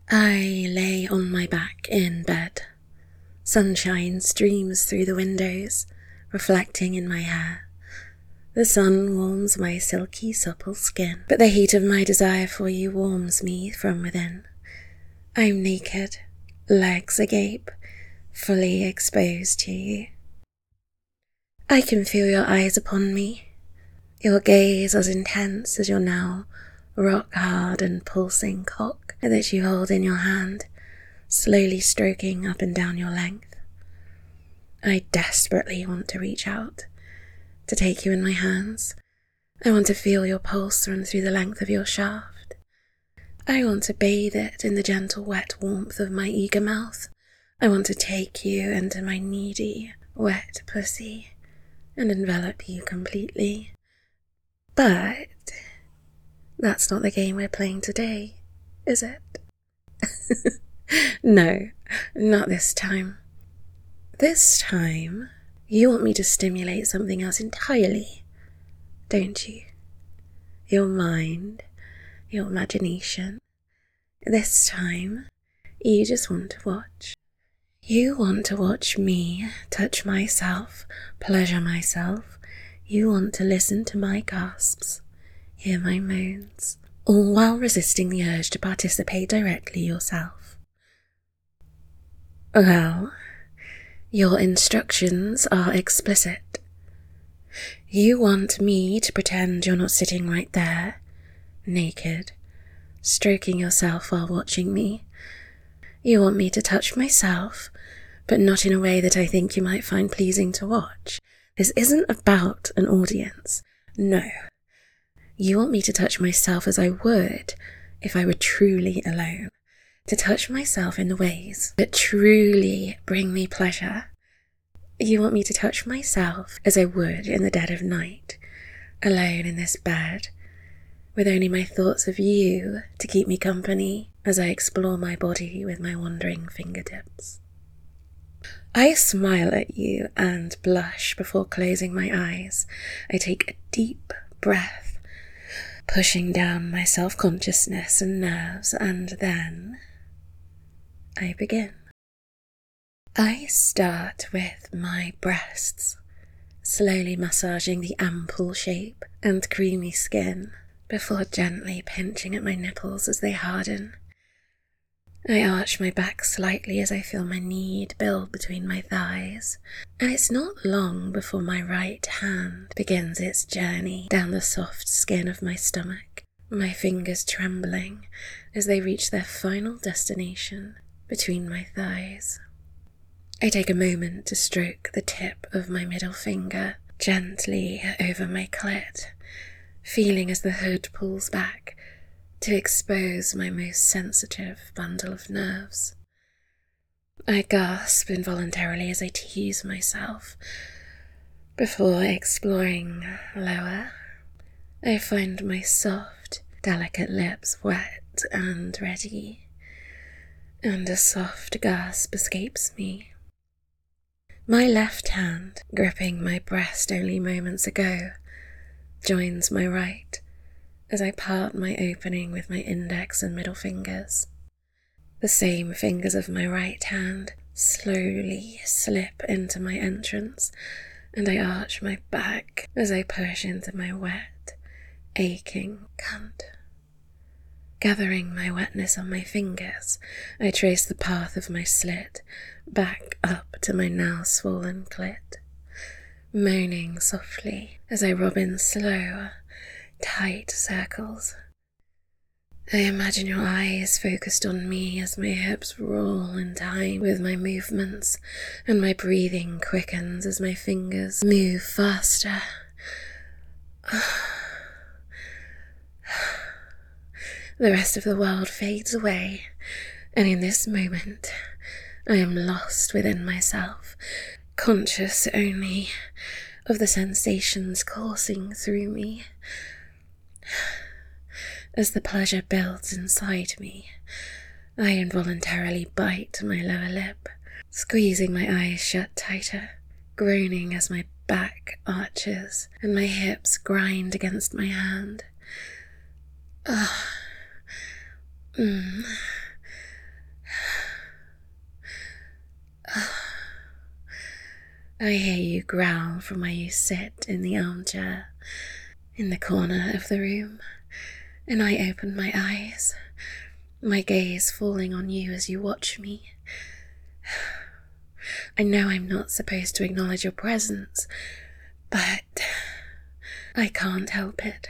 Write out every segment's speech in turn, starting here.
I lay on my back in bed. Sunshine streams through the windows, reflecting in my hair. The sun warms my silky, supple skin, but the heat of my desire for you warms me from within. I'm naked, legs agape, fully exposed to you. I can feel your eyes upon me, your gaze as intense as your now rock-hard and pulsing cock that you hold in your hand, slowly stroking up and down your length. I desperately want to reach out, to take you in my hands. I want to feel your pulse run through the length of your shaft. I want to bathe it in the gentle wet warmth of my eager mouth. I want to take you into my needy, wet pussy and envelop you completely. But that's not the game we're playing today, is it? No, not this time. This time, you want me to stimulate something else entirely, don't you? Your mind, your imagination. This time, you just want to watch. You want to watch me touch myself, pleasure myself. You want to listen to my gasps, hear my moans, all while resisting the urge to participate directly yourself. Well, your instructions are explicit. You want me to pretend you're not sitting right there, naked, stroking yourself while watching me. You want me to touch myself, but not in a way that I think you might find pleasing to watch. This isn't about an audience. No. You want me to touch myself as I would if I were truly alone. To touch myself in the ways that truly bring me pleasure. You want me to touch myself as I would in the dead of night, alone in this bed, with only my thoughts of you to keep me company as I explore my body with my wandering fingertips. I smile at you and blush before closing my eyes. I take a deep breath, pushing down my self-consciousness and nerves, and then I begin. I start with my breasts, slowly massaging the ample shape and creamy skin before gently pinching at my nipples as they harden. I arch my back slightly as I feel my need build between my thighs, and it's not long before my right hand begins its journey down the soft skin of my stomach, my fingers trembling as they reach their final destination between my thighs. I take a moment to stroke the tip of my middle finger gently over my clit, feeling as the hood pulls back to expose my most sensitive bundle of nerves. I gasp involuntarily as I tease myself. Before exploring lower, I find my soft, delicate lips wet and ready, and a soft gasp escapes me. My left hand, gripping my breast only moments ago, joins my right as I part my opening with my index and middle fingers. The same fingers of my right hand slowly slip into my entrance, and I arch my back as I push into my wet, aching cunt. Gathering my wetness on my fingers, I trace the path of my slit back up to my now swollen clit, moaning softly as I rub in slow, tight circles. I imagine your eyes focused on me as my hips roll in time with my movements, and my breathing quickens as my fingers move faster. The rest of the world fades away, and in this moment, I am lost within myself, conscious only of the sensations coursing through me. As the pleasure builds inside me, I involuntarily bite my lower lip, squeezing my eyes shut tighter, groaning as my back arches and my hips grind against my hand. I hear you growl from where you sit in the armchair in the corner of the room, and I open my eyes, my gaze falling on you as you watch me. I know I'm not supposed to acknowledge your presence, but I can't help it.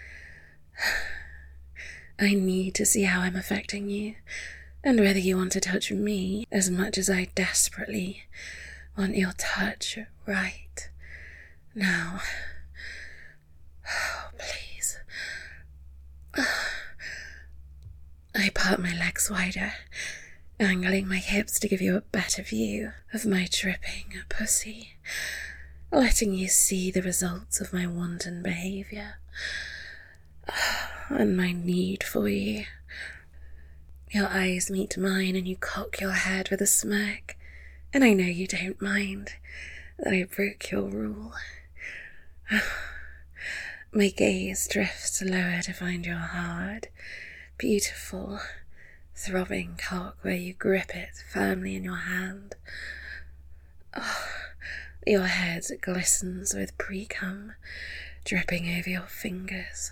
I need to see how I'm affecting you, and whether you want to touch me as much as I desperately want your touch right now. Oh, please. I part my legs wider, angling my hips to give you a better view of my dripping pussy, letting you see the results of my wanton behaviour and my need for you. Your eyes meet mine and you cock your head with a smirk, and I know you don't mind that I broke your rule. My gaze drifts lower to find your hard, beautiful, throbbing cock where you grip it firmly in your hand. Oh, your head glistens with pre-cum dripping over your fingers,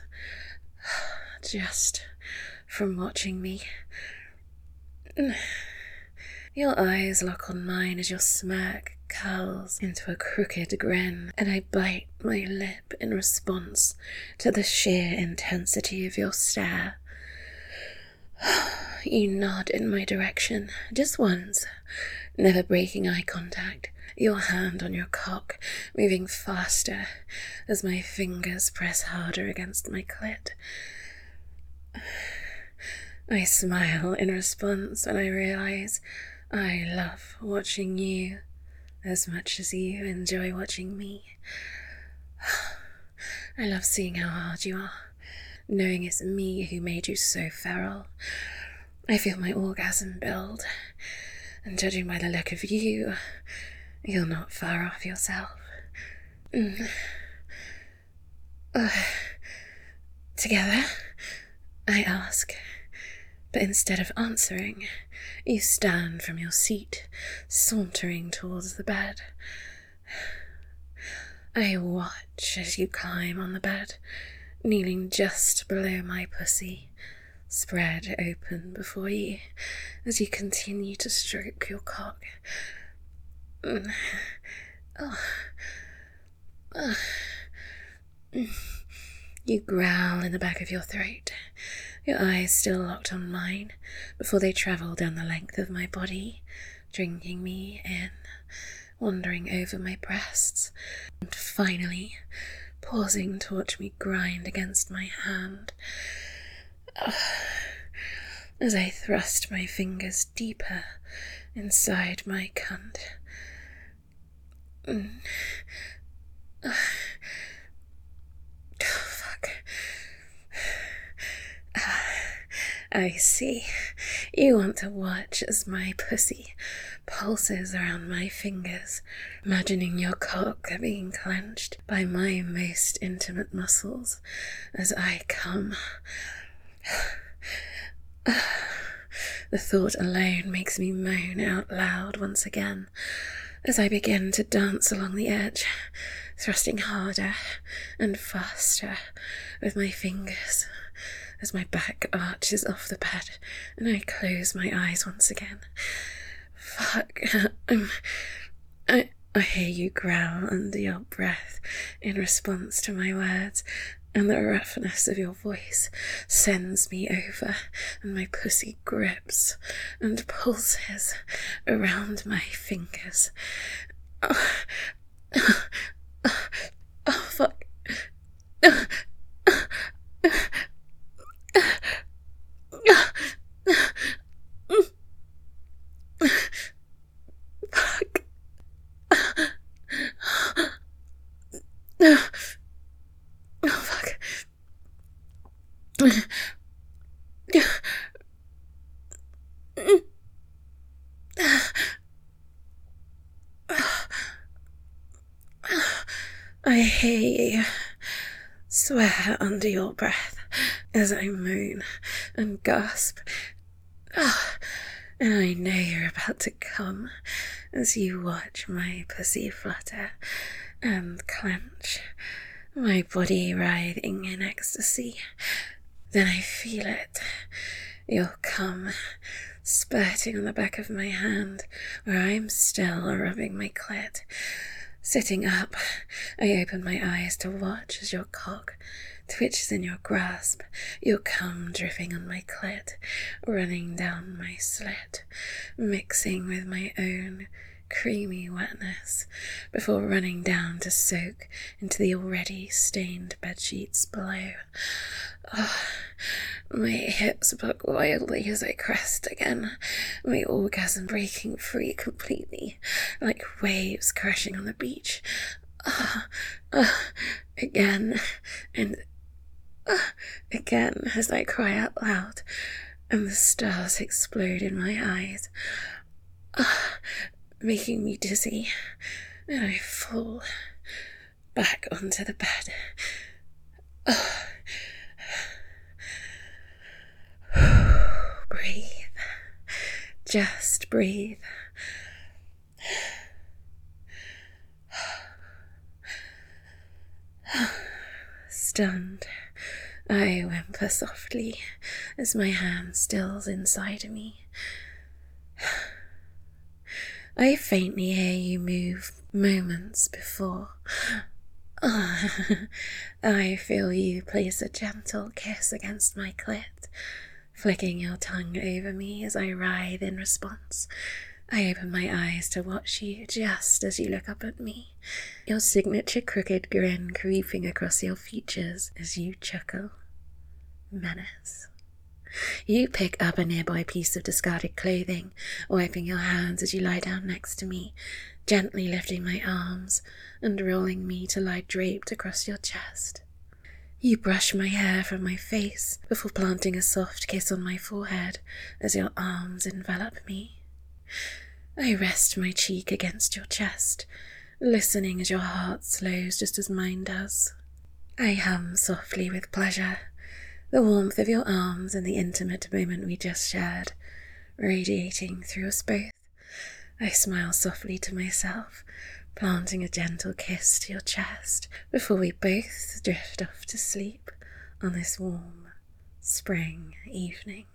just from watching me. Your eyes lock on mine as your smirk curls into a crooked grin, and I bite my lip in response to the sheer intensity of your stare. You nod in my direction, just once, never breaking eye contact, your hand on your cock moving faster as my fingers press harder against my clit. I smile in response when I realize I love watching you as much as you enjoy watching me. I love seeing how hard you are, knowing it's me who made you so feral. I feel my orgasm build, and judging by the look of you, you're not far off yourself. Together? I ask, but instead of answering, you stand from your seat, sauntering towards the bed. I watch as you climb on the bed, kneeling just below my pussy, spread open before you, as you continue to stroke your cock. You growl in the back of your throat, your eyes still locked on mine, before they travel down the length of my body, drinking me in, wandering over my breasts, and finally pausing to watch me grind against my hand. As I thrust my fingers deeper inside my cunt. Fuck. I see. You want to watch as my pussy pulses around my fingers, imagining your cock being clenched by my most intimate muscles as I come. The thought alone makes me moan out loud once again as I begin to dance along the edge, thrusting harder and faster with my fingers as my back arches off the bed and I close my eyes once again. Fuck. I hear you growl under your breath in response to my words, and the roughness of your voice sends me over, and my pussy grips and pulses around my fingers. Oh, fuck. I hear you swear under your breath as I moan and gasp. And I know you're about to come as you watch my pussy flutter and clench, my body writhing in ecstasy. Then I feel it, your cum spurting on the back of my hand where I'm still rubbing my clit. Sitting up, I open my eyes to watch as your cock twitches in your grasp, your cum dripping on my clit, running down my slit, mixing with my own creamy wetness before running down to soak into the already stained bedsheets below. Oh, my hips buck wildly as I crest again, my orgasm breaking free completely, like waves crashing on the beach. Again, and again as I cry out loud, and the stars explode in my eyes, making me dizzy, and I fall back onto the bed. Breathe. Just breathe. Stunned, I whimper softly as my hand stills inside me. I faintly hear you move moments before. I feel you place a gentle kiss against my clit, flicking your tongue over me as I writhe in response. I open my eyes to watch you just as you look up at me, your signature crooked grin creeping across your features as you chuckle. Menace. You pick up a nearby piece of discarded clothing, wiping your hands as you lie down next to me, gently lifting my arms and rolling me to lie draped across your chest. You brush my hair from my face before planting a soft kiss on my forehead as your arms envelop me. I rest my cheek against your chest, listening as your heart slows just as mine does. I hum softly with pleasure, the warmth of your arms and the intimate moment we just shared, radiating through us both. I smile softly to myself, planting a gentle kiss to your chest before we both drift off to sleep on this warm spring evening.